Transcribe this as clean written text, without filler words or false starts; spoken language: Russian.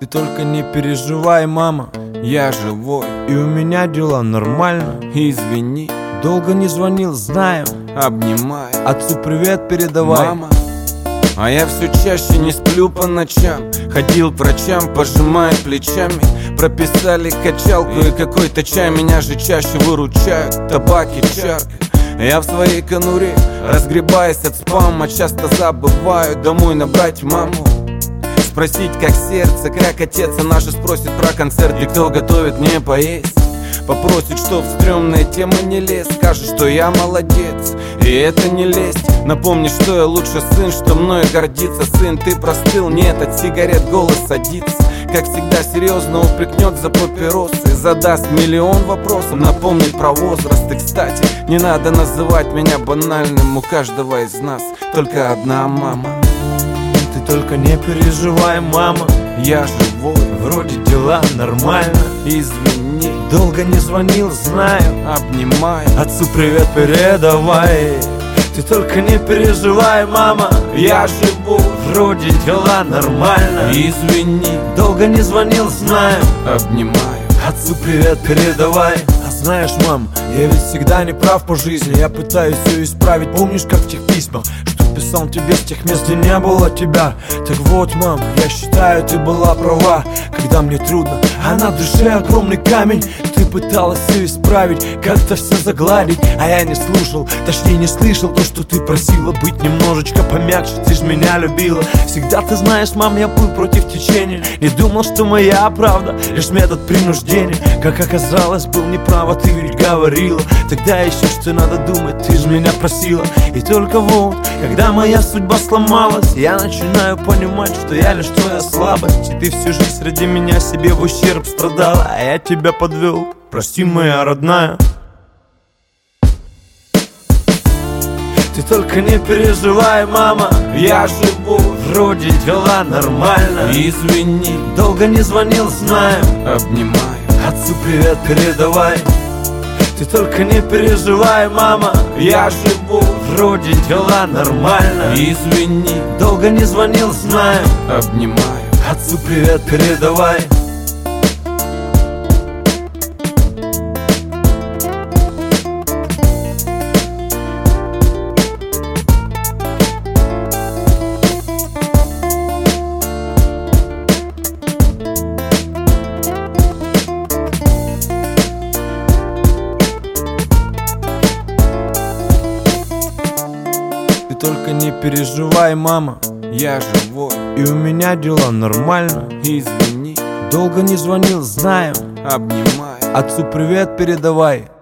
только не переживай, мама, я живой, и у меня дела нормально. Извини, долго не звонил, знаю, обнимай, отцу привет передавай, мама. А я все чаще не сплю по ночам, ходил к врачам, пожимая плечами. Прописали качалку и какой-то чай, меня же чаще выручают табак и чарка. Я в своей конуре, разгребаясь от спама, часто забываю домой набрать маму. Спросить, как сердце, как отец, она же спросит про концерт, и кто готовит мне поесть. Попросит, что в стрёмные темы не лез, скажет, что я молодец, и это не лезть. Напомни, что я лучше сын, что мною гордится. Сын, ты простыл, нет, от сигарет голос садится. Как всегда серьезно упрекнет за папиросы, задаст миллион вопросов, напомнит про возраст. И, кстати, не надо называть меня банальным, у каждого из нас только одна мама. Ты только не переживай, мама, я живой, вроде дела нормально. Извини, долго не звонил, знаю, обнимай, отцу привет передавай. Ты только не переживай, мама, я живу, вроде дела нормально. Извини, долго не звонил, знаю, обнимаю, отцу привет передавай. А знаешь, мам, я ведь всегда не прав по жизни, я пытаюсь все исправить. Помнишь, как в тех письмах, что писал тебе с тех мест, где не было тебя? Так вот, мам, я считаю, ты была права, когда мне трудно, а на душе огромный камень. Ты пыталась все исправить, как-то все загладить, а я не слушал, точнее не слышал то, что ты просила быть немножечко помягче. Ты ж меня любила, всегда ты знаешь, мам, я был против течения. Не думал, что моя правда лишь метод принуждения. Как оказалось, был неправ, а ты ведь говорила тогда еще, что надо думать, ты ж меня просила. И только вот, когда моя судьба сломалась, я начинаю понимать, что я лишь твоя слабость. И ты всю жизнь ради меня себе в ущерб страдала, а я тебя подвел, прости, моя родная. Ты только не переживай, мама, я живу, вроде дела нормально. Извини, долго не звонил, знаю, обнимаю, отцу привет передавай. Ты только не переживай, мама, я живу, вроде дела нормально. Извини, долго не звонил, знаю, обнимаю, отцу привет передавай. Ты только не переживай, мама, я живой, и у меня дела нормально. Извини, долго не звонил, знаю, обнимай, отцу привет передавай.